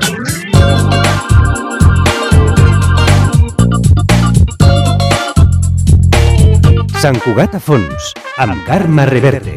Sant Cugat a fons, amb Carme Reverte.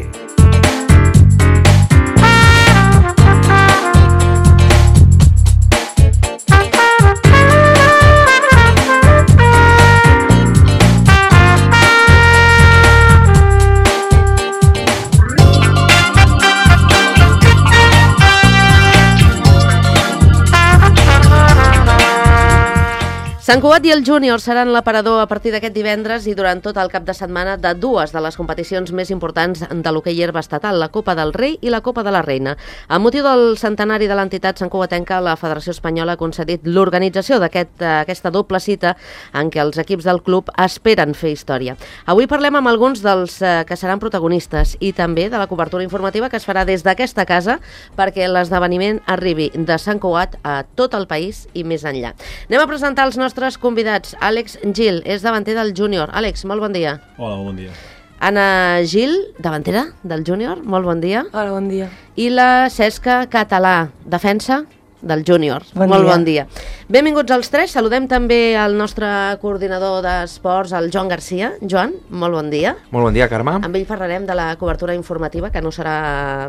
Sant Cugat i el Júnior seran l'aparador a partir d'aquest divendres i durant tot el cap de setmana de dues de les competicions més importants de l'hoquei herba estatal, la Copa del Rei i la Copa de la Reina. Amb motiu del centenari de l'entitat santcugatenca, la Federació Espanyola ha concedit l'organització d'aquesta doble cita en què els equips del club esperen fer història. Avui parlem amb alguns dels que seran protagonistes i també de la cobertura informativa que es farà des d'aquesta casa perquè l'esdeveniment arribi de Sant Cugat a tot el país i més enllà. Anem a presentar els nostres convidats. Àlex Gil és davanter del Júnior. Àlex, molt bon dia. Hola, bon dia. Anna Gil, davantera del Júnior, molt bon dia. Hola, bon dia. I la Cesca Català, defensa del Júnior. Molt bon dia. Benvinguts els tres. Saludem també al nostre coordinador d'esports, el Joan Garcia. Joan, molt bon dia. Molt bon dia, Carme. Amb ell parlarem de la cobertura informativa, que no serà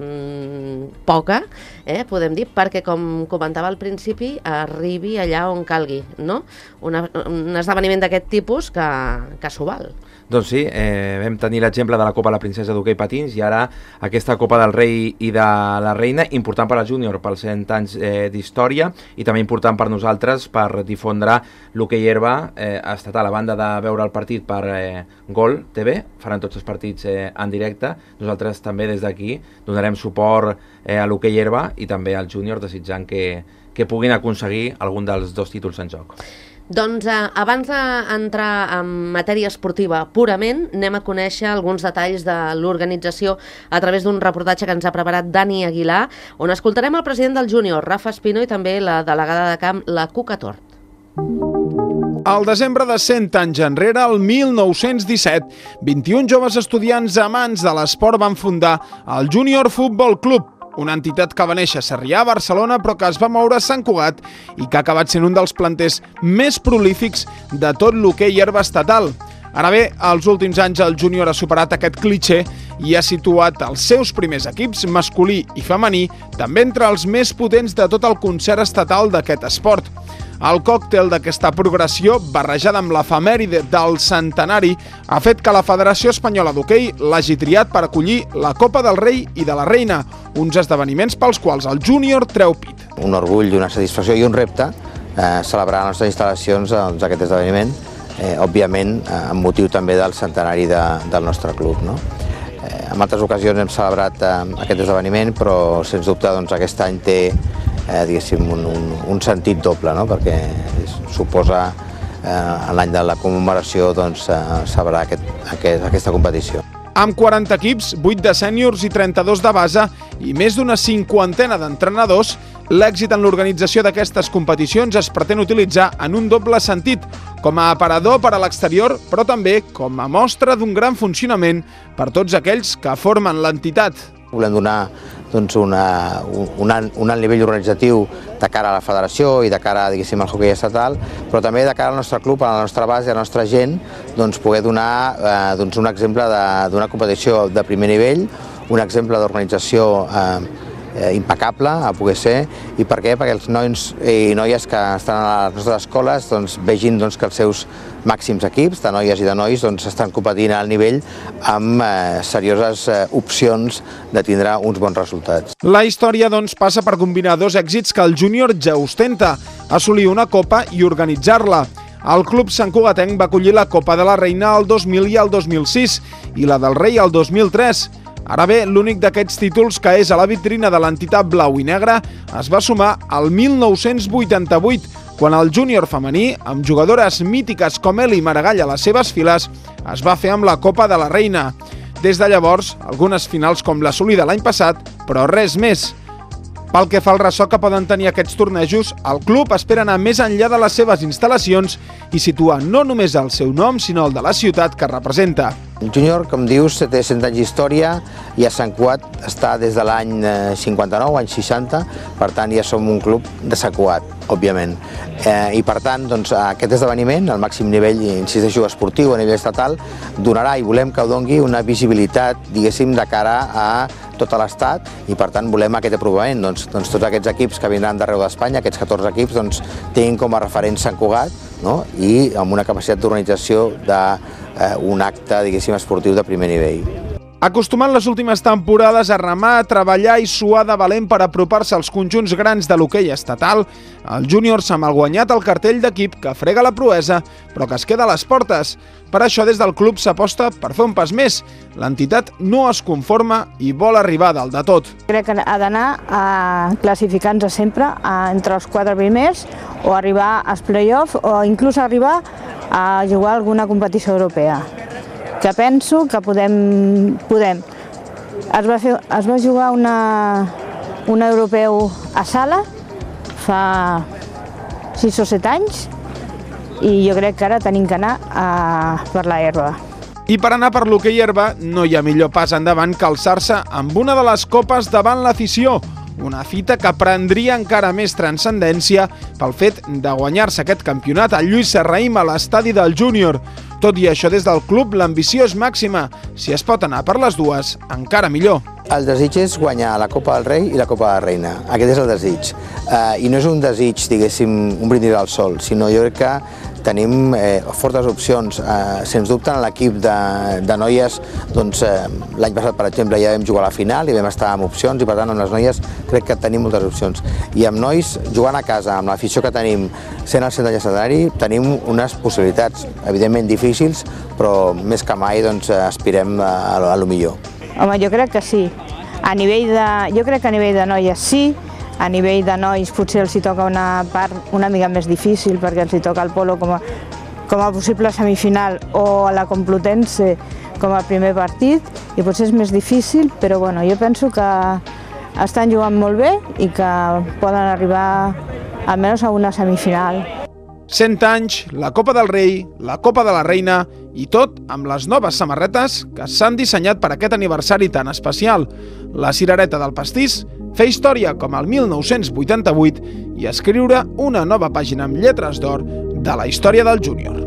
poca, podem dir, perquè, com comentava al principi, arribi allà on calgui, no? Un esdeveniment d'aquest tipus que s'ho val. Doncs sí, vam tenir l'exemple de la Copa de la Princesa d'Hoquei Patins i ara aquesta Copa del Rei i de la Reina, important per al Júnior, pels 100 anys d'història i també important per nosaltres per difondre l'hoquei herba estatal. A banda de veure el partit per Gol TV, faran tots els partits en directe, nosaltres també des d'aquí donarem suport a l'hoquei herba i també al Júnior, desitjant que puguin aconseguir algun dels dos títols en joc. Doncs abans d'entrar en matèria esportiva purament, anem a conèixer alguns detalls de l'organització a través d'un reportatge que ens ha preparat Dani Aguilar, on escoltarem el president del Júnior, Rafa Espino, i també la delegada de camp, la Cuca Tort. Al desembre de 100 anys enrere, el 1917, 21 joves estudiants amants de l'esport van fundar el Júnior Futbol Club, una entitat que va néixer a Sarrià, Barcelona, però que es va moure a Sant Cugat i que ha acabat sent un dels planters més prolífics de tot l'hoquei herba estatal. Ara bé, als últims anys el Júnior ha superat aquest clitxé i ha situat els seus primers equips, masculí i femení, també entre els més potents de tot el concert estatal d'aquest esport. El còctel d'aquesta progressió, barrejada amb l'efemèride del centenari, ha fet que la Federació Espanyola d'Hoquei l'hagi triat per acollir la Copa del Rei i de la Reina, uns esdeveniments pels quals el Júnior treu pit. Un orgull, una satisfacció i un repte celebrar a les nostres instal·lacions aquest esdeveniment, òbviament amb motiu també del centenari del nostre club. En altres ocasions hem celebrat aquest esdeveniment, però sens dubte aquest any té un sentit doble, perquè suposa en l'any de la commemoració celebrar aquesta competició. Amb 40 equips, 8 de sèniors i 32 de base i més d'una cinquantena d'entrenadors, l'èxit en l'organització d'aquestes competicions es pretén utilitzar en un doble sentit, com a aparador per a l'exterior, però també com a mostra d'un gran funcionament per tots aquells que formen l'entitat. Volem donar un alt nivell organitzatiu de cara a la federació i de cara, diguéssim, al hoquei estatal, però també de cara al nostre club, a la nostra base, a la nostra gent, poder donar un exemple d'una competició de primer nivell, un exemple d'organització impecable, a poder ser. I per què? Perquè els nois i noies que estan a les nostres escoles vegin que els seus màxims equips, de noies i de nois, estan competint al nivell amb serioses opcions de tindre uns bons resultats. La història, passa per combinar dos èxits que el Júnior ja ostenta, assolir una copa i organitzar-la. El club santcugatenc va acollir la Copa de la Reina el 2000 i el 2006 i la del Rei el 2003. Ara bé, l'únic d'aquests títols que és a la vitrina de l'entitat blau i negra es va sumar al 1988, quan el Júnior femení, amb jugadores mítiques com Eli Maragall a les seves files, es va fer amb la Copa de la Reina. Des de llavors, algunes finals com l'assolida l'any passat, però res més. Pel que fa al ressò que poden tenir aquests tornejos, el club espera anar més enllà de les seves instal·lacions i situar no només el seu nom, sinó el de la ciutat que representa. El júnior, com dius, té 100 anys d'història i a Sant Cugat està des de l'any 59, any 60, per tant ja som un club de Sant Cugat, òbviament. I per tant, doncs, aquest esdeveniment, al màxim nivell, insisteixo, esportiu a nivell estatal, donarà i volem que doni una visibilitat, diguéssim, de cara a tot l'Estat i per tant volem aquest aprovament. Doncs tots aquests equips que vindran d'arreu d'Espanya, aquests 14 equips, doncs, tinguin com a referent Sant Cugat, no? I amb una capacitat d'organització d'un acte, diguéssim, esportiu de primer nivell. Acostumant les últimes temporades a remar, a treballar i suar de valent per apropar-se als conjunts grans de l'hoquei estatal, el júnior s'ha malguanyat el cartell d'equip que frega la proesa, però que es queda a les portes. Per això, des del club s'aposta per fer un pas més. L'entitat no es conforma i vol arribar dalt de tot. Crec que ha d'anar classificant-se sempre entre els 4 primers o arribar als play-off o inclús arribar a jugar alguna competició europea. Que penso que podem. Es va jugar un europeu a Sala fa 6 o 7 anys i jo crec que ara tenim que anar per la herba. I per anar per l'hoquei herba no hi ha millor pas endavant que alçar-se amb una de les copes davant l'afició, una fita que prendria encara més transcendència pel fet de guanyar-se aquest campionat a Lluís Serrahim a l'estadi del Júnior. Tot i això, des del club l'ambició és màxima. Si es pot anar per les dues, encara millor. El desig és guanyar la Copa del Rei i la Copa de la Reina. Aquest és el desig. I no és un desig, diguéssim, un brindis al sol, sinó jo crec que tenim fortes opcions. Sens dubte, en l'equip de noies, doncs, l'any passat, per exemple, ja vam jugar a la final i vam estar amb opcions i, per tant, amb les noies crec que tenim moltes opcions. I amb nois, jugant a casa, amb l'afició que tenim, sent el centre escenari, tenim unes possibilitats, evidentment difícils, però més que mai doncs, aspirem a lo millor. Home, jo crec que sí. Jo crec que a nivell de noies sí. A nivell de nois potser els hi toca una part una mica més difícil perquè els hi toca el polo com a possible semifinal o a la Complutense com a primer partit i potser és més difícil, però bueno, jo penso que estan jugant molt bé i que poden arribar almenys a una semifinal. 100 anys, la Copa del Rei, la Copa de la Reina i tot amb les noves samarretes que s'han dissenyat per aquest aniversari tan especial. La cirereta del pastís, fer història com el 1988 i escriure una nova pàgina amb lletres d'or de la història del júnior.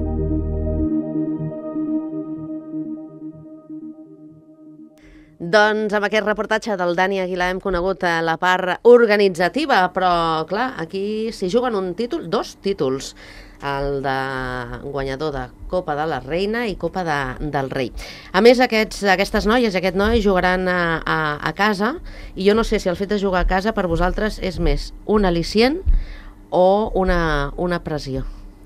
Doncs amb aquest reportatge del Dani Aguilar hem conegut la part organitzativa, però clar, aquí s'hi juguen dos títols, el de guanyador de Copa de la Reina i Copa del Rei. A més, aquestes noies i aquest noi jugaran a casa i jo no sé si el fet de jugar a casa per vosaltres és més un al·licient o una pressió.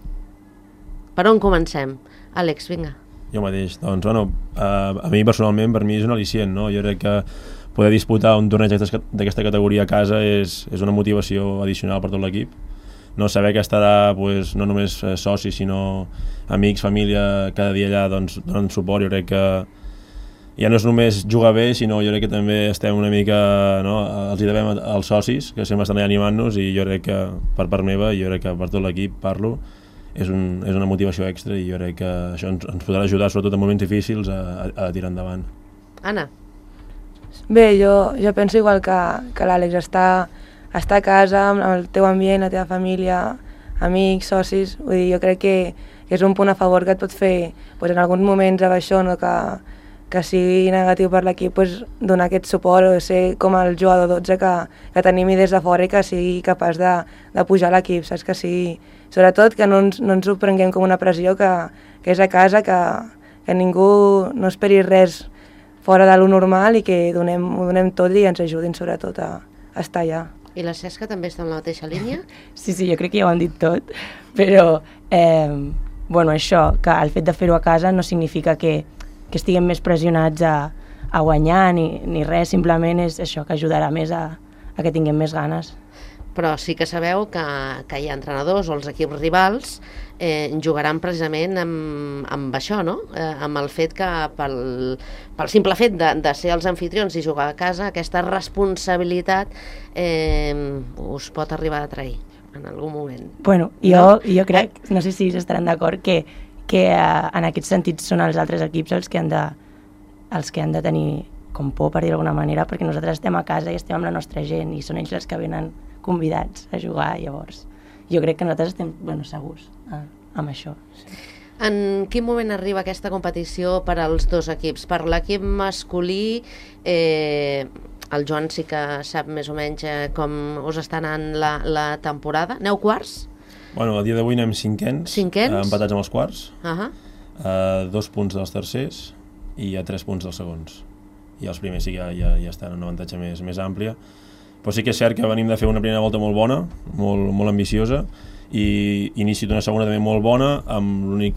Per on comencem? Àlex, vinga. Jo mateix, doncs, bueno, a mi personalment, per mi és un al·licient, no? Jo crec que poder disputar un torneig d'aquesta categoria a casa és una motivació addicional per tot l'equip. No saber que estarà pues, no només socis, sinó amics, família, cada dia allà doncs, donen suport. Jo crec que ja no és només jugar bé, sinó jo crec que també estem una mica, no? Els hi devem als socis, que sempre estan allà animant-nos, i jo crec que per part meva, i jo crec que per tot l'equip parlo, és una motivació extra i jo crec que això ens podrà ajudar, sobretot en moments difícils, a tirar endavant. Anna? Bé, jo penso igual que l'Àlex, estar a casa, amb el teu ambient, la teva família, amics, socis, vull dir, jo crec que és un punt a favor que et pot fer pues, en alguns moments amb això, no, que sigui negatiu per l'equip, pues, donar aquest suport o ser com el jugador 12 que tenim des de fora i que sigui capaç de pujar l'equip, saps? Que sigui, sobretot que no ens ho prenguem com una pressió, que és a casa, que ningú no esperi res fora de lo normal i que ho donem tot i ens ajudin sobretot a estar allà. I la Cesca també està en la mateixa línia? Sí, jo crec que ja ho han dit tot, però bueno, això, que el fet de fer-ho a casa no significa que estiguem més pressionats a guanyar ni res, simplement és això, que ajudarà més a que tinguem més ganes. Però sí que sabeu que hi ha entrenadors o els equips rivals jugaran precisament amb això, no? Amb el fet que pel simple fet de ser els anfitrions i jugar a casa, aquesta responsabilitat us pot arribar a trair en algun moment. Bueno, jo crec, no sé si estaran d'acord, que que en aquest sentit són els altres equips els que han de tenir com por, per dir d'alguna manera, perquè nosaltres estem a casa i estem amb la nostra gent i són ells els que venen convidats a jugar. Llavors jo crec que nosaltres estem segurs amb això. Sí. En quin moment arriba aquesta competició per als dos equips? Per l'equip masculí, el Joan sí que sap més o menys com us està anant la temporada. Aneu quarts? Bueno, el dia d'avui anem cinquens, empatats amb els quarts, 2 punts dels tercers i a 3 punts dels segons. I els primers sí que ja estan en un avantatge més àmplia. Però sí que és cert que venim de fer una primera volta molt bona, molt ambiciosa, i inici d'una segona també molt bona, amb l'únic,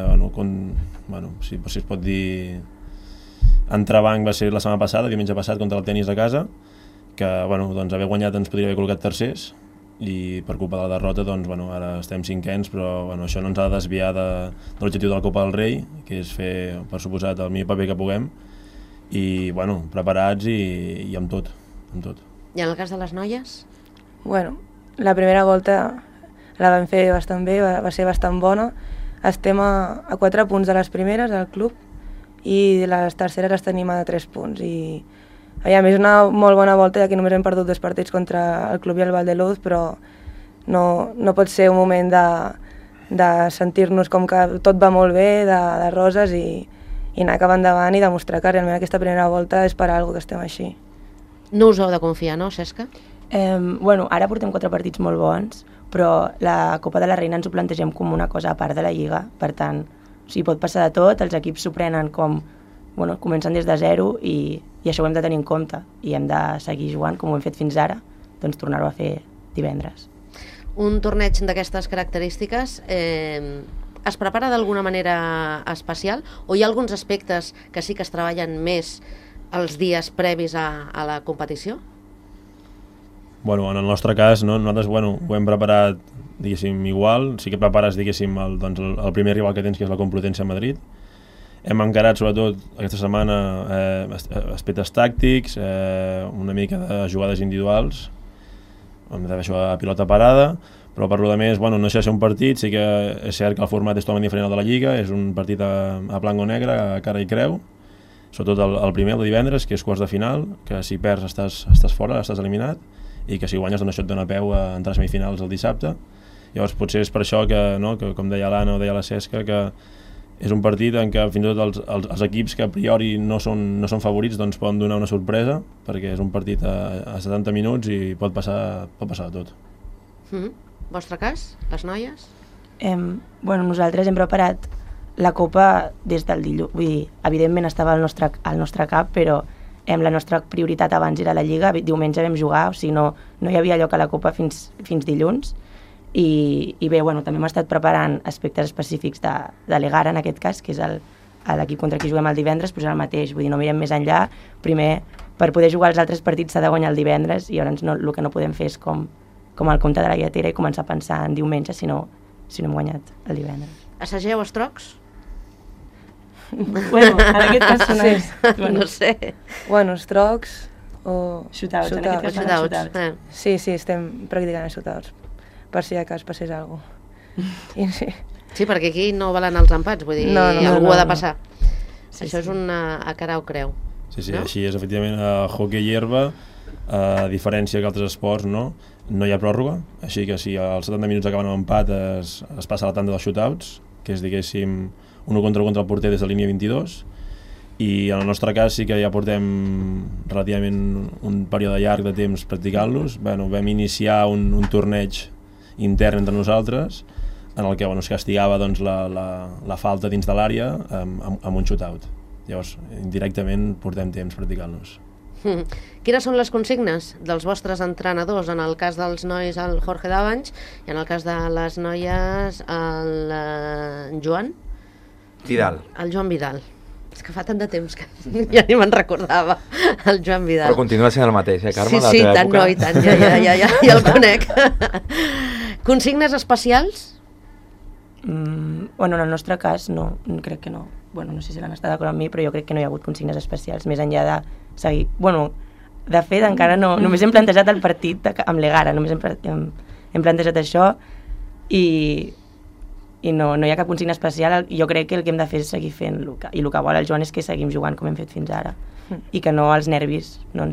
si es pot dir, entrebanc va ser la setmana passada, diumenge passat, contra el Tenis de casa, que haver guanyat ens podria haver col·locat tercers, i per culpa de la derrota ara estem cinquens, però això no ens ha de desviar de l'objectiu de la Copa del Rei, que és fer, per suposat, el millor paper que puguem, i preparats i amb tot. I en el cas de les noies? Bueno, la primera volta la vam fer bastant bé, va ser bastant bona. Estem a 4 punts de les primeres al club i les terceres les tenim a 3 punts. I és una molt bona volta, ja que només hem perdut 2 partits contra el club i el Valdeluz, però no pot ser un moment de sentir-nos com que tot va molt bé, de roses, i anar cap endavant i demostrar que realment aquesta primera volta és per alguna cosa que estem així. No us heu de confiar, no, Cesca? Ara portem 4 partits molt bons, però la Copa de la Reina ens ho plantegem com una cosa a part de la Lliga, per tant, pot passar de tot, els equips s'ho prenen com, comencen des de zero i això ho hem de tenir en compte i hem de seguir jugant com ho hem fet fins ara, doncs tornar-ho a fer divendres. Un torneig d'aquestes característiques es prepara d'alguna manera especial o hi ha alguns aspectes que sí que es treballen més els dies previs a la competició? En el nostre cas, nosaltres ho hem preparat, igual. Sí que prepares, el primer rival que tens, que és la Complutense a Madrid. Hem encarat, sobretot, aquesta setmana aspectes tàctics, una mica de jugades individuals, hem de fer això a pilota parada, però per lo de més, no deixa de ser un partit. Sí que és cert que el format és totalment diferent al de la Lliga, és un partit a blanc o negre, a cara i creu, sobretot el primer, el de divendres, que és quarts de final, que si perds estàs fora, estàs eliminat, i que si guanyes això et dona peu a entrar a semifinals el dissabte. Llavors potser és per això que com deia l'Anna o deia la Cesca, que és un partit en què fins i tot els equips que a priori no són favorits poden donar una sorpresa, perquè és un partit a 70 minuts i pot passar de tot. Vostre cas, les noies? Nosaltres hem preparat la Copa des del dilluns, vull dir, evidentment estava al nostre cap, però la nostra prioritat abans era la Lliga, diumenge vam jugar, o sigui, no hi havia lloc a la Copa fins dilluns, i bé, també hem estat preparant aspectes específics de l'Egara, en aquest cas, que és l'equip contra qui juguem el divendres, però és el mateix, vull dir, no mirem més enllà. Primer, per poder jugar els altres partits s'ha de guanyar el divendres, i llavors el que no podem fer és com el compte de la lletera i començar a pensar en diumenge si no hem guanyat el divendres. Assageu estrocs? En aquest cas són els... No sé. Estrocs o... Shootouts, en aquest cas són shootouts. Sí, estem practicant shootouts, per si a cas passés alguna cosa. Sí, perquè aquí no valen els empats, vull dir, algú ha de passar. Això és una a cara o creu. Sí, així és, efectivament, a hockey i herba, a diferència que altres esports, no hi ha pròrroga, així que si als 70 minuts acaben amb empat es passa a la tanda dels shootouts, que és, diguéssim, 1 contra el porter des de línia 22, i en el nostre cas sí que ja portem relativament un període llarg de temps practicant-los. Vam iniciar un torneig intern entre nosaltres en el que es castigava la falta dins de l'àrea amb un shootout. Llavors, indirectament portem temps practicant-los. Quines són les consignes dels vostres entrenadors? En el cas dels nois, el Jorge Davanch, i en el cas de les noies, el Joan Vidal. El Joan Vidal. És que fa tant de temps que ja ni me'n recordava, el Joan Vidal. Però continua sent el mateix, Carme? Sí, tant, no, i tant, ja el conec. Consignes especials? En el nostre cas no, crec que no. No sé si l'han estat d'acord amb mi, però jo crec que no hi ha hagut consignes especials, més enllà de seguir... De fet, encara no, només hem plantejat el partit amb l'Egara, només hem plantejat això, i no hi ha cap consigna especial. Jo crec que el que hem de fer és seguir fent i el que vol el Joan és que seguim jugant com hem fet fins ara i que no els nervis no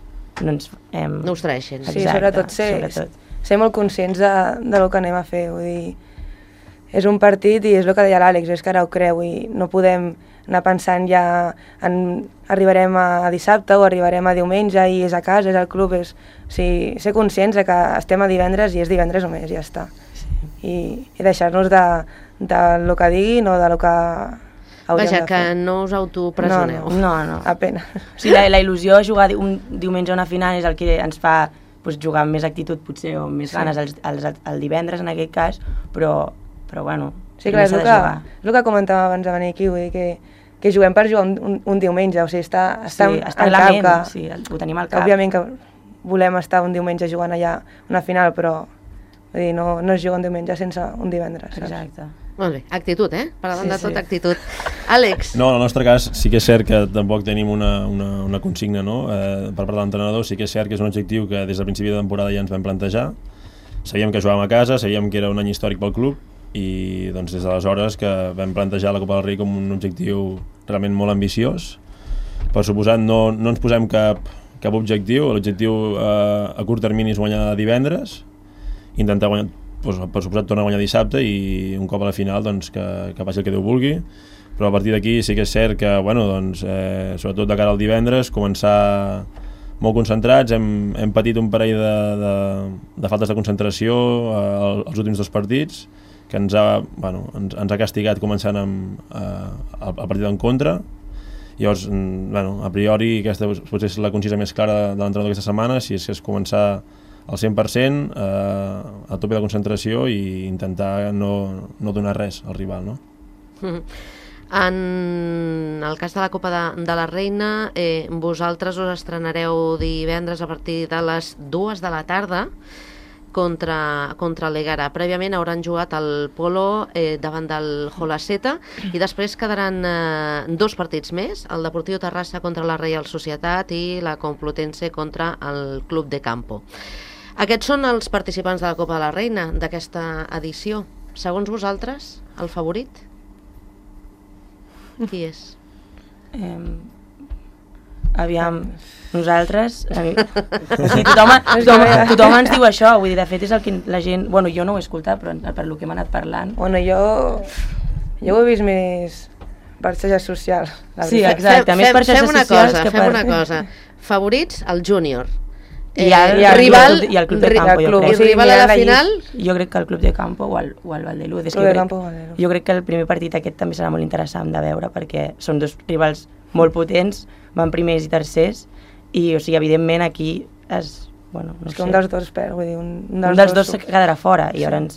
us traeixin. Sí, sobretot ser molt conscients de lo que anem a fer, vull dir, és un partit i és el que deia l'Àlex, és que ara ho creu i no podem anar pensant ja arribarem a dissabte o arribarem a diumenge i és a casa, és al club, ser conscients que estem a divendres i és divendres només, ja està. I deixar-nos de lo que digui, no de lo que hauríem de fer. Vaja, que no us autopresoneu. No. Apenas. O sigui, la il·lusió de jugar un diumenge a una final és el que ens fa jugar amb més actitud potser o amb més ganes el divendres en aquest cas, però bueno, sí, clar, és el que comentàvem abans de venir aquí, vull dir que juguem per jugar un diumenge, o sigui, està en la ment, ho tenim al cap. Òbviament que volem estar un diumenge jugant allà una final, però vull dir, no es juga un diumenge sense un divendres. Exacte. Molt bé, actitud, per davant de tot, actitud. Àlex? No, en el nostre cas sí que és cert que tampoc tenim una consigna, no? Per part de l'entrenador sí que és cert que és un objectiu que des del principi de temporada ja ens vam plantejar. Sabíem que jugàvem a casa, sabíem que era un any històric pel club i doncs des d'aleshores que vam plantejar la Copa del Rei com un objectiu realment molt ambiciós. Per suposat no ens posem cap objectiu, l'objectiu a curt termini és guanyar divendres, intentar guanyar, per suposat tornar a guanyar dissabte i un cop a la final doncs, que passi el que Déu vulgui, però a partir d'aquí sí que és cert que sobretot de cara al divendres començar molt concentrats, hem patit un parell de faltes de concentració als últims 2 partits que ens ha castigat començant amb el partit en contra. Llavors, a priori aquesta potser és la concisa més clara de l'entrenador aquesta setmana, si és començar al 100%, a tope de concentració i intentar no donar res al rival, no? En el cas de la Copa de la Reina, vosaltres us estrenareu divendres a partir de les 2 de la tarda contra l'Egara. Prèviament hauran jugat el Polo davant del Holaceta i després quedaran 2 partits més, el Deportiu Terrassa contra la Reial Societat i la Complutense contra el Club de Campo. Aquests són els participants de la Copa de la Reina d'aquesta edició. Segons vosaltres, el favorit? Qui és? Aviam, nosaltres... Tothom ens diu això, vull dir, de fet és el que la gent... Bueno, jo no ho he escoltat, però per lo que hem anat parlant... Bueno, jo ho he vist més per xarxes socials. Sí, exacte, més per xarxes socials que per... Fem una cosa. Favorits, el júnior. I el Club de Campo, jo crec. I rival a la final? Jo crec que el Club de Campo o el Valdeluz. Jo crec que el primer partit aquest també serà molt interessant de veure perquè són 2 rivals molt potents, van primers i tercers i, o sigui, evidentment aquí és que un dels dos perd, vull dir, un dels dos quedarà fora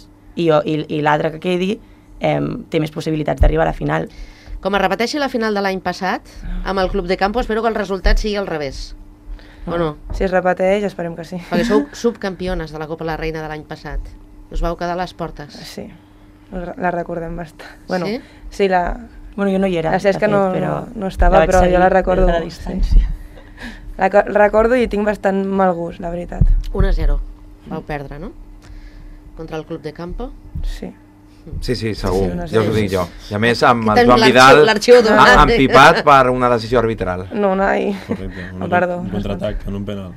i l'altre que quedi té més possibilitats d'arribar a la final. Com es repeteixi la final de l'any passat amb el Club de Campo, espero que el resultat sigui al revés. O no? Si es repeteix, esperem que sí. Perquè sou subcampiones de la Copa de la Reina de l'any passat. Us vau quedar a les portes. Sí, la recordem bastant. Bueno, sí, Bueno, jo no hi era. La Cesca no estava, però jo la recordo. La recordo i tinc bastant mal gust, la veritat. 1-0. Vau perdre, no? Contra el Club de Campo? Sí. Sí, segur, ja us ho dic jo. I a més amb el Joan Vidal empipat per una decisió arbitral. No, Unai. Correcte, un contraatac en un penal.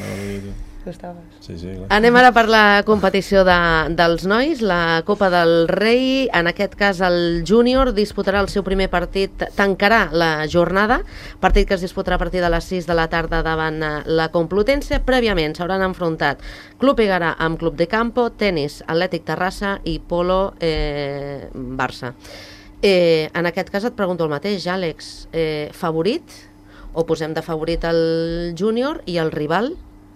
Sí, clar. Anem ara per la competició dels nois, la Copa del Rei. En aquest cas el júnior disputarà el seu primer partit, tancarà la jornada, partit que es disputarà a partir de les 6 de la tarda davant la Complutense. Prèviament s'hauran enfrontat Club Egara amb Club de Campo, tenis Atlètic Terrassa i polo Barça. En aquest cas et pregunto el mateix, Àlex, favorit? O posem de favorit el júnior i el rival?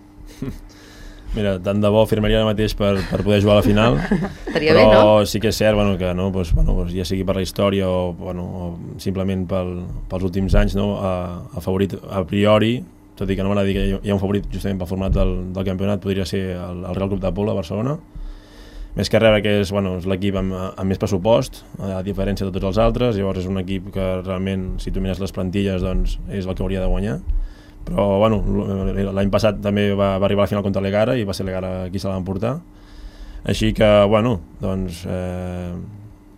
Mira, tant de bo firmaria ara mateix per poder jugar a la final, però sí que és cert ja sigui per la història o simplement pels últims anys, el favorit a priori, tot i que no m'agrada dir que hi ha un favorit justament pel format del campionat, podria ser el Real Club de Polo a Barcelona, més que res que és l'equip amb més pressupost, a diferència de tots els altres. Llavors és un equip que realment, si tu mires les plantilles, doncs és el que hauria de guanyar. Però l'any passat també va arribar a la final contra l'Egara i va ser l'Egara qui se la va emportar. Així que,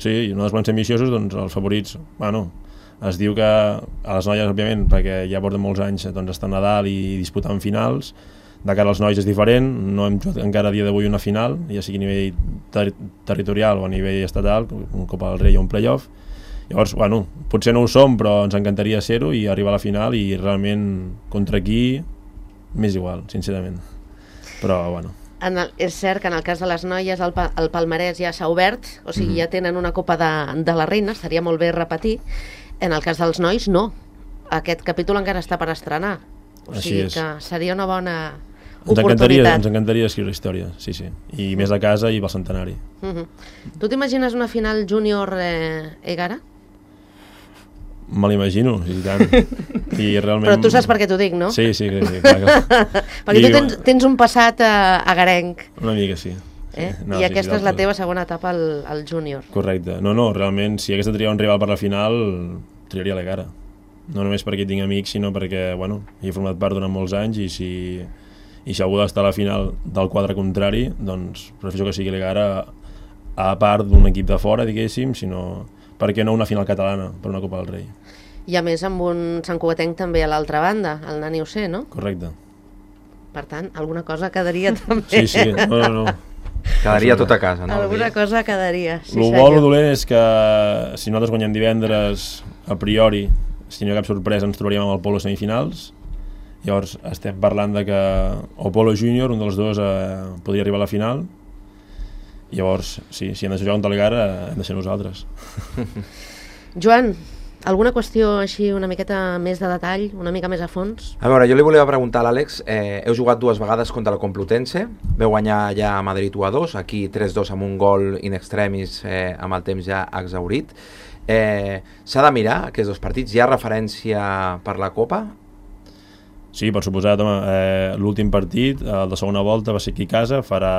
Sí, nosaltres volem ser ambiciosos, doncs els favorits, bueno, es diu que a les noies, òbviament, perquè ja porten molts anys, doncs estan a dalt i disputant finals. De cara als nois és diferent, no hem jugat encara a dia d'avui una final, ja sigui a nivell territorial o a nivell estatal, un Copa del Rei o un playoff. Llavors, bueno, potser no ho som, però ens encantaria ser-ho i arribar a la final, i realment contra qui m'és igual, sincerament. Però, bueno. És cert que en el cas de les noies el palmarès ja s'ha obert, o sigui, ja tenen una Copa de la Reina, estaria molt bé repetir. En el cas dels nois, no. Aquest capítol encara està per estrenar. O sigui que seria una bona oportunitat. Ens encantaria escriure història, sí. I més a casa i pel centenari. Tu t'imagines una final júnior Egara? Me l'imagino, sí, tant. I realment... Però tu saps per què t'ho dic, no? Sí, clar. Perquè tu tens un passat agarenc. Una mica, sí. I aquesta és la teva segona etapa al júnior. Correcte. No, realment, si hagués de triar un rival per la final, triaria l'Egara. No només perquè tinc amics, sinó perquè, bueno, hi he format part durant molts anys, i si algú ha d'estar a la final del quadre contrari, doncs prefereixo que sigui l'Egara, a part d'un equip de fora, diguéssim, sinó, per què no una final catalana per una Copa del Rei. I a més amb un Sant Cugatenc també a l'altra banda, el Nani Ocer, no? Correcte. Per tant, alguna cosa quedaria també. Sí, no. Quedaria tot a casa, no? Alguna cosa quedaria, sí, senyor. El bo, el dolent és que si nosaltres guanyem divendres, a priori, si no hi ha cap sorpresa, ens trobaríem amb el Polo semifinals. Llavors estem parlant de que o Polo Júnior, un dels dos, podria arribar a la final. Llavors, sí, si hem de jugar contra l'Egara, hem de ser nosaltres. Joan, alguna qüestió així una miqueta més de detall, una mica més a fons? A veure, jo li volia preguntar a l'Àlex, heu jugat 2 vegades contra la Complutense, veu guanyar ja a Madrid 1-2, aquí 3-2 amb un gol in extremis amb el temps ja exhaurit. S'ha de mirar aquests 2 partits? Hi ha referència per la Copa? Sí, per suposat, l'últim partit, el de segona volta, va ser aquí a casa,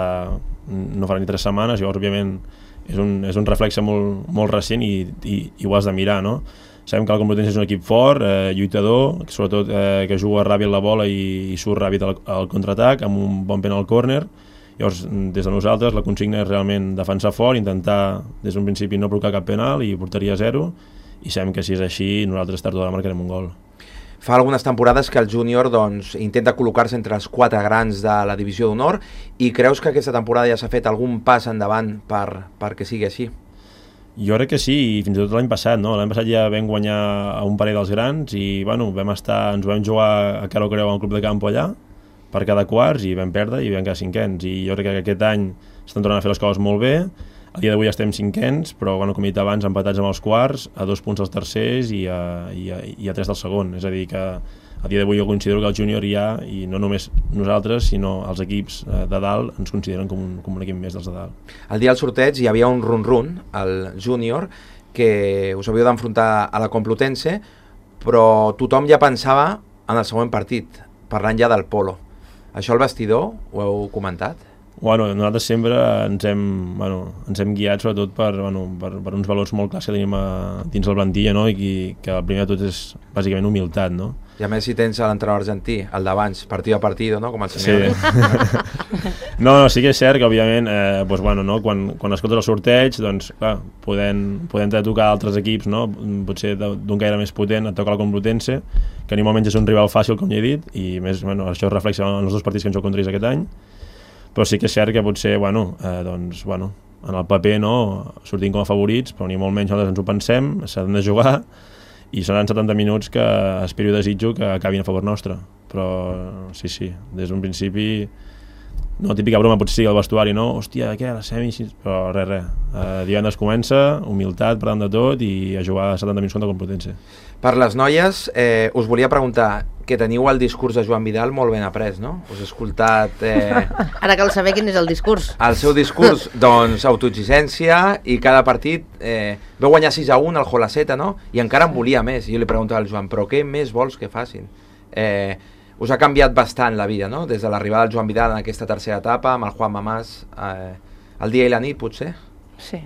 no farà ni 3 setmanes, llavors, òbviament, és un reflexe molt recent i ho has de mirar, no? Sabem que la Complutense és un equip fort, lluitador, sobretot que juga ràpid la bola i surt ràpid al contraatac, amb un bon penal córner. Llavors, des de nosaltres, la consigna és realment defensar fort, intentar des d'un principi no provocar cap penal i porteria 0, i sabem que si és així, nosaltres tard o d'hora marcarem un gol. Fa algunes temporades que el júnior intenta col·locar-se entre els 4 grans de la divisió d'honor, i creus que aquesta temporada ja s'ha fet algun pas endavant perquè sigui així? Jo crec que sí, i fins i tot l'any passat, no? L'any passat ja vam guanyar a un parell dels grans i bueno, ens vam jugar a cara o creu a un club de camp allà per cada quarts i vam perdre i vam quedar 5ens, i jo crec que aquest any estan tornant a fer les coses molt bé. A dia d'avui estem 5ens, però bueno, com he dit abans, empatats amb els quarts, a 2 punts dels tercers i a 3 del segon. És a dir, que a dia d'avui jo considero que el júnior ja, i no només nosaltres, sinó els equips de dalt, ens consideren com un equip més dels de dalt. El dia del sorteig hi havia un run-run al júnior, que us havíeu d'enfrontar a la Complutense, però tothom ja pensava en el següent partit, parlant ja del Polo. Això al vestidor ho heu comentat? Bueno, nosaltres sempre ens hem guiat sobretot per uns valors molt clars que tenim dins el plantilla, no? I que el primer de tot és bàsicament humilitat, no? I a més si tens l'entrenador argentí, el d'abans, partido a partido, no? Com el senyor. Sí. No, sí que és cert que, òbviament, quan escoltes el sorteig, doncs, clar, podem tocar altres equips, no? Potser d'un gaire més potent et toca la Complutense, que ni molt menys és un rival fàcil, com ja he dit, i més, això es reflexa en els 2 partits que hem jugat contra ells aquest any, però sí que és cert que potser, en el paper sortim com a favorits, però ni molt menys nosaltres ens ho pensem, s'han de jugar, i seran 70 minuts que espero i desitjo que acabin a favor nostre. Però sí, des d'un principi, no, típica broma potser sigui al vestuari, no? Hòstia, què, a la semi? Però res. Divendres comença, humilitat per davant de tot, i a jugar 70 minuts contra Complutense. Per les noies, us volia preguntar, que teniu el discurs de Joan Vidal molt ben après, no? Us he escoltat... Ara cal saber quin és el discurs. El seu discurs, doncs, autoexigència, i cada partit... veu guanyar 6-1 al Jolaceta, no? I encara en volia més. I jo li preguntava al Joan, però què més vols que facin? Us ha canviat bastant la vida, no? Des de l'arribada del Joan Vidal en aquesta tercera etapa, amb el Juan Mamàs, el dia i la nit, potser? Sí.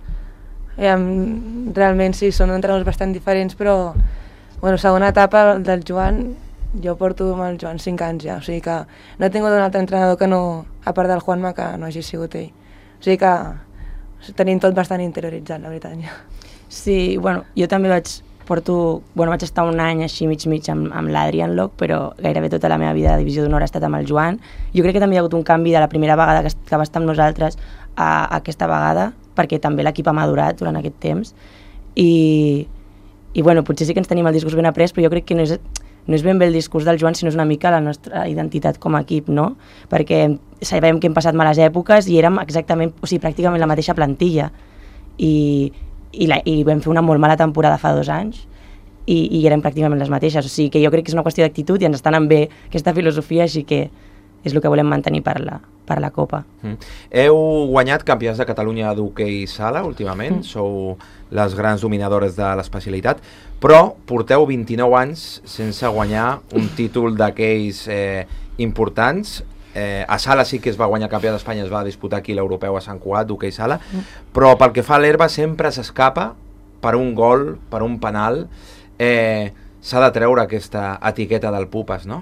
Realment sí, són entrenadors bastant diferents, però segona etapa del Joan, jo porto amb el Joan 5 anys ja, o sigui que no he tingut un altre entrenador que no, a part del Juanma, que no hagi sigut ell. O sigui que tenim tot bastant interioritzat, la veritat. Sí, bueno, jo també vaig estar un any així mig amb l'Adrian Locke, però gairebé tota la meva vida de divisió d'honor ha estat amb el Joan. Jo crec que també hi ha hagut un canvi de la primera vegada que va estar amb nosaltres a aquesta vegada, perquè també l'equip ha madurat durant aquest temps. I bueno, potser sí que ens tenim el discurs ben après, però jo crec que no és ben bé el discurs del Joan, sinó és una mica la nostra identitat com a equip, no? Perquè sabem que hem passat males èpoques i érem exactament, o sigui, pràcticament la mateixa plantilla. I vam fer una molt mala temporada fa 2 anys i érem pràcticament les mateixes. O sigui que jo crec que és una qüestió d'actitud i ens està anant bé aquesta filosofia, així que és el que volem mantenir per la Copa. Heu guanyat campions de Catalunya d'hoquei sala últimament, sou les grans dominadores de l'especialitat, però porteu 29 anys sense guanyar un títol d'aquells importants. A sala sí que es va guanyar campió d'Espanya, es va disputar aquí l'europeu a Sant Cugat d'hoquei sala, però pel que fa a l'herba sempre s'escapa per un gol, per un penal. S'ha de treure aquesta etiqueta del Pupas, no?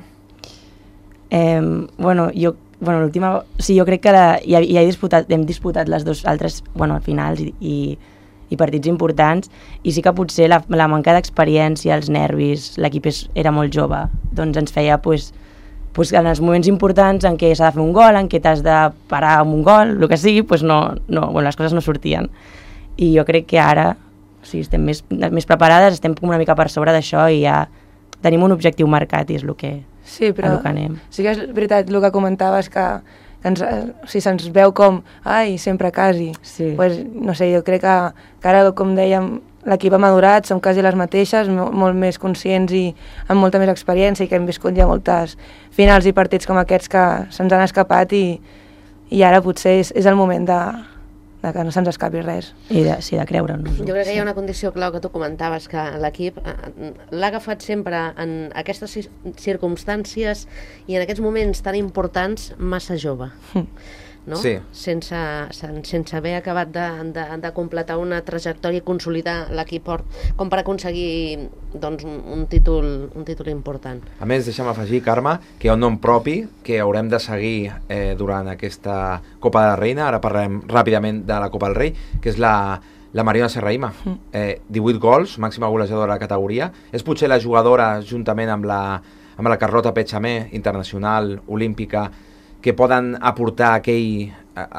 Jo crec que hem disputat les 2 altres finals i partits importants, i sí que potser la manca d'experiència, els nervis, l'equip era molt jove, doncs ens feia en els moments importants en què s'ha de fer un gol, en què t'has de parar amb un gol, el que sigui, les coses no sortien. I jo crec que ara estem més preparades, estem una mica per sobre d'això i ja tenim un objectiu marcat i és el que anem. Sí que és veritat el que comentaves, que se'ns veu com sempre quasi. No sé, jo crec que ara, com dèiem, l'equip ha madurat, som quasi les mateixes, molt més conscients i amb molta més experiència, i que hem viscut ja moltes finals i partits com aquests que se'ns han escapat i ara potser és el moment de que no se'ns escapi res. I de creure'ns. Jo crec que hi ha una condició clau que tu comentaves, que l'equip l'ha agafat sempre en aquestes circumstàncies i en aquests moments tan importants massa jove. No? Sí. Sense haver acabat de completar una trajectòria i consolidar l'equip com per aconseguir un títol important. A més, deixa'm afegir, Carme, que hi ha un nom propi que haurem de seguir durant aquesta Copa de la Reina. Ara parlem ràpidament de la Copa del Rei, que és la Mariona Serrahima. 18 gols, màxima golejadora de la categoria. És potser la jugadora, juntament amb la Carlota Petxamé, internacional, olímpica, que poden aportar aquell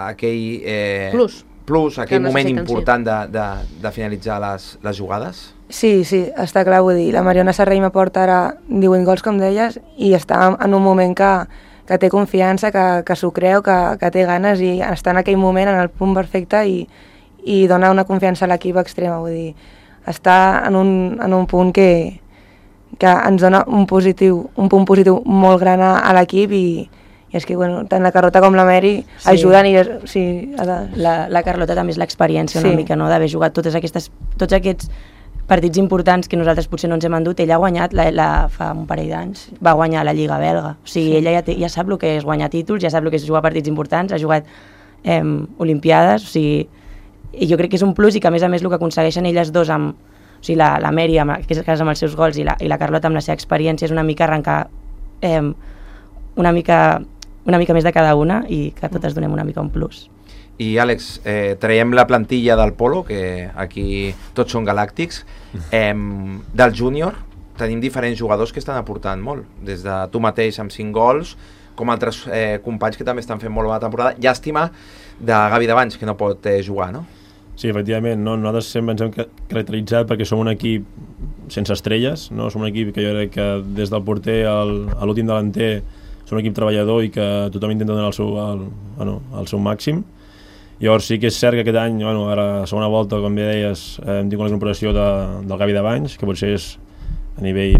aquell moment important de finalitzar les jugades? Sí, està clar, vull dir, la Mariona Serrahima porta ara 18 gols, com deies, i està en un moment que té confiança, que s'ho creu, que té ganes, i està en aquell moment, en el punt perfecte, i dona una confiança a l'equip extrema, vull dir, està en un punt que ens dona un punt positiu molt gran a l'equip, i és que tant la Carlota com la Mary ajuden. La Carlota també és l'experiència una mica, d'haver jugat tots aquests partits importants que nosaltres potser no ens hem endut. Ella ha guanyat fa un parell d'anys, va guanyar la Lliga belga, o sigui, ella ja sap el que és guanyar títols, ja sap el que és jugar partits importants, ha jugat olimpiades, o sigui, i jo crec que és un plus, i que a més el que aconsegueixen elles dos, o sigui, la Mary que és amb els seus gols, i la Carlota amb la seva experiència, és una mica arrencar una mica més de cada una, i que totes donem una mica un plus. I Àlex, traiem la plantilla del polo, que aquí tots són galàctics. Del júnior tenim diferents jugadors que estan aportant molt, des de tu mateix amb 5 gols, com altres companys que també estan fent molt bona temporada. Llàstima de Gavi d'abans, que no pot jugar, no? Sí, efectivament, nosaltres sempre ens hem caracteritzat perquè som un equip sense estrelles, no? Som un equip que jo crec que des del porter a l'últim delanter és un equip treballador i que tothom intenta donar el seu màxim. Llavors sí que és cert que aquest any, ara a la segona volta, com bé deies, hem tingut la incorporació del Gavi d'Avanys, que potser és a nivell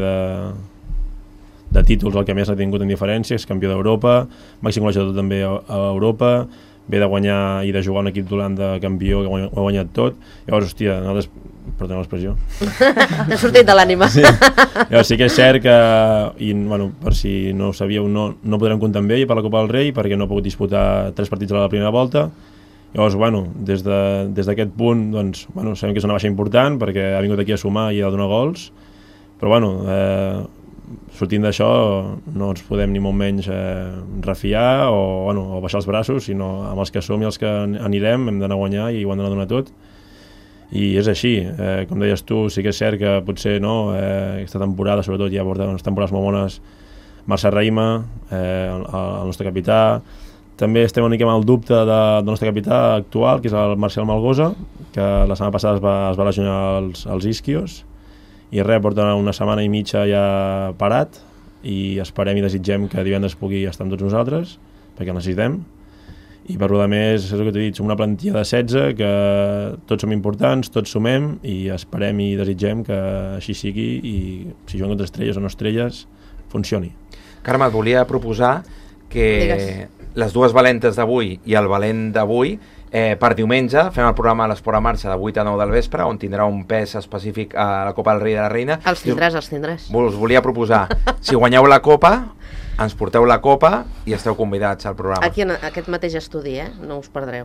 de títols el que més ha tingut en diferència, és campió d'Europa, màxim golejador també a Europa, ve de guanyar i de jugar un equip d'Holanda campió, que ho ha guanyat tot. Llavors, hòstia, nosaltres, perdoneu l'expressió. T'ha sortit de l'ànima. Sí. Llavors sí que és cert que, i per si no ho sabíeu, no podrem comptar amb ell per la Copa del Rei, perquè no ha pogut disputar 3 partits a la primera volta. Llavors, des d'aquest punt, sabem que és una baixa important, perquè ha vingut aquí a sumar i a donar gols, però sortint d'això no ens podem ni molt menys refiar o baixar els braços, sinó amb els que som i els que anirem hem d'anar a guanyar i ho hem d'anar a donar tot. I és així, com deies tu, sí que és cert que potser aquesta temporada, sobretot ja porta unes temporades molt bones, Marcel Raima, el nostre capità. També estem una mica amb el dubte del nostre capità actual, que és el Marcel Malgosa, que la setmana passada es va lesionar els isquios, i porta una setmana i mitja ja parat, i esperem i desitgem que divendres pugui estar amb tots nosaltres, perquè el necessitem. I per lo de més, és el que t'he dit, som una plantilla de 16, que tots som importants, tots sumem, i esperem i desitgem que així sigui, i si juguen contra estrelles o no estrelles, funcioni. Carme, et volia proposar que les dues valentes d'avui i el valent d'avui, per diumenge fem el programa a l'Esport a Marxa de 8 a 9 del vespre, on tindrà un pes específic a la Copa del Rei i de la Reina. Els tindràs. Us volia proposar, si guanyeu la Copa, ens porteu la Copa i esteu convidats al programa. Aquí en aquest mateix estudi, no us perdreu.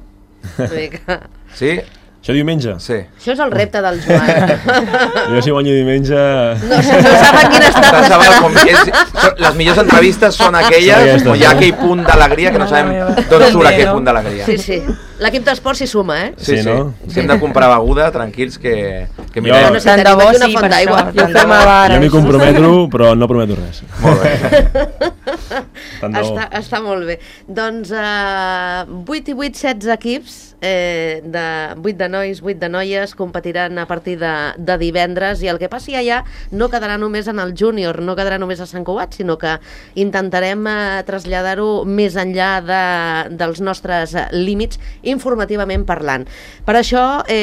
Sí? Això diumenge? Sí. Això és el repte del Joan. Jo si guanyo diumenge... No saben quin estat estarà. Les millors entrevistes són aquelles on hi ha aquell punt d'alegria que no sabem d'on surt aquell punt d'alegria. Sí. L'equip d'esport s'hi suma, Sí. Si hem de comprar beguda, tranquils que mirem. Tant de bo sí, per això. Jo m'hi comprometo, però no prometo res. Molt bé. Està molt bé. Doncs 8 i 8, 16 equips, 8 de nois, 8 de noies, competiran a partir de divendres, i el que passi allà no quedarà només en el júnior, no quedarà només a Sant Cugat, sinó que intentarem traslladar-ho més enllà dels nostres límits, informativament parlant. Per això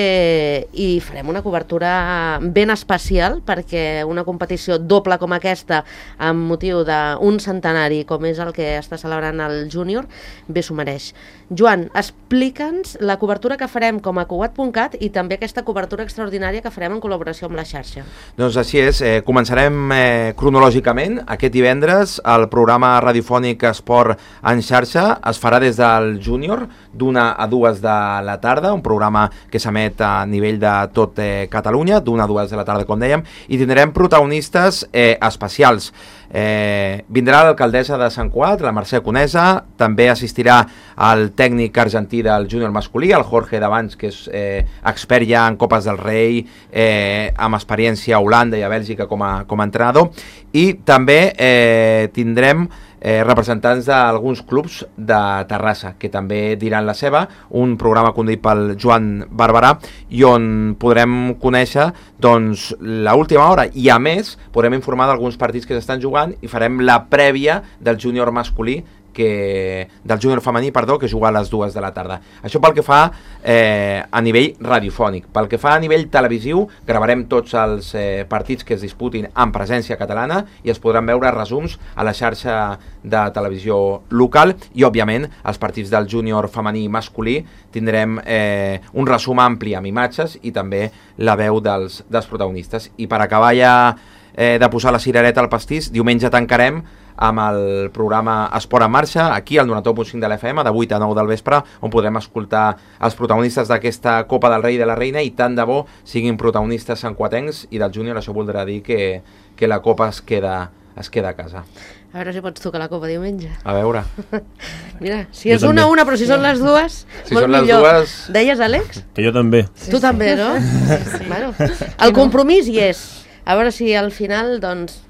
hi farem una cobertura ben especial, perquè una competició doble com aquesta, amb motiu d'un centenari com és el que està celebrant el júnior, bé s'ho mereix. Joan, explica'ns la cobertura que farem com a Cugat.cat i també aquesta cobertura extraordinària que farem en col·laboració amb la xarxa. Doncs així és, començarem cronològicament. Aquest divendres el programa radiofònic Esport en xarxa es farà des del júnior d'1 a 2 de la tarda, un programa que s'emet a nivell de tot Catalunya, d'1 a 2 de la tarda, com dèiem, i tindrem protagonistes especials. Vindrà l'alcaldessa de Sant Cugat, la Mercè Conesa, també assistirà el tècnic argentí del júnior masculí, el Jorge Davants, que és expert ja en Copes del Rei, amb experiència a Holanda i a Bèlgica com a entrenador, i també tindrem representants d'alguns clubs de Terrassa, que també diran la seva, un programa conduït pel Joan Barberà, i on podrem conèixer doncs l'última hora, i a més podrem informar d'alguns partits que s'estan jugant i farem la prèvia del júnior masculí, del júnior femení, que juga a les 2 de la tarda. Això pel que fa a nivell radiofònic. Pel que fa a nivell televisiu, gravarem tots els partits que es disputin en presència catalana i es podran veure resums a la xarxa de televisió local, i òbviament els partits del júnior femení i masculí tindrem un resum ampli amb imatges i també la veu dels protagonistes. I per acabar ja de posar la cirereta al pastís, diumenge tancarem amb el programa Esport en Marxa, aquí al 91.5 de l'FM, de 8 a 9 del vespre, on podrem escoltar els protagonistes d'aquesta Copa del Rei i de la Reina, i tant de bo siguin protagonistes santcuatencs i del júnior. Això voldrà dir que la Copa es queda a casa. A veure si pots tocar la Copa diumenge. A veure. Mira, si és una, però si són les dues, si molt són les millor. Dues... Deies, Àlex? Que jo també. Tu també, no? Bueno, el compromís hi és. A veure si al final, doncs,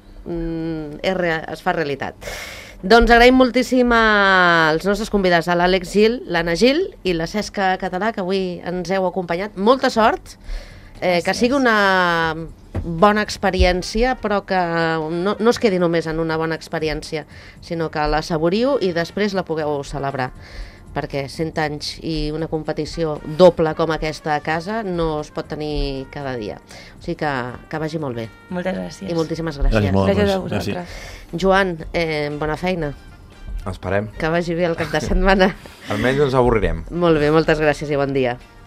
es fa realitat. Doncs agraïm moltíssim als nostres convidats, a l'Àlex Gil, l'Anna Gil i la Cesca Català, que avui ens heu acompanyat. Molta sort, que sigui una bona experiència, però que no es quedi només en una bona experiència, sinó que la saboriu i després la pugueu celebrar, perquè 100 anys i una competició doble com aquesta a casa no es pot tenir cada dia. O sigui que vagi molt bé. Moltes gràcies. I moltíssimes gràcies. Gràcies a vosaltres. Joan, bona feina. Esperem. Que vagi bé el cap de setmana. Almenys ens avorrirem. Molt bé, moltes gràcies i bon dia.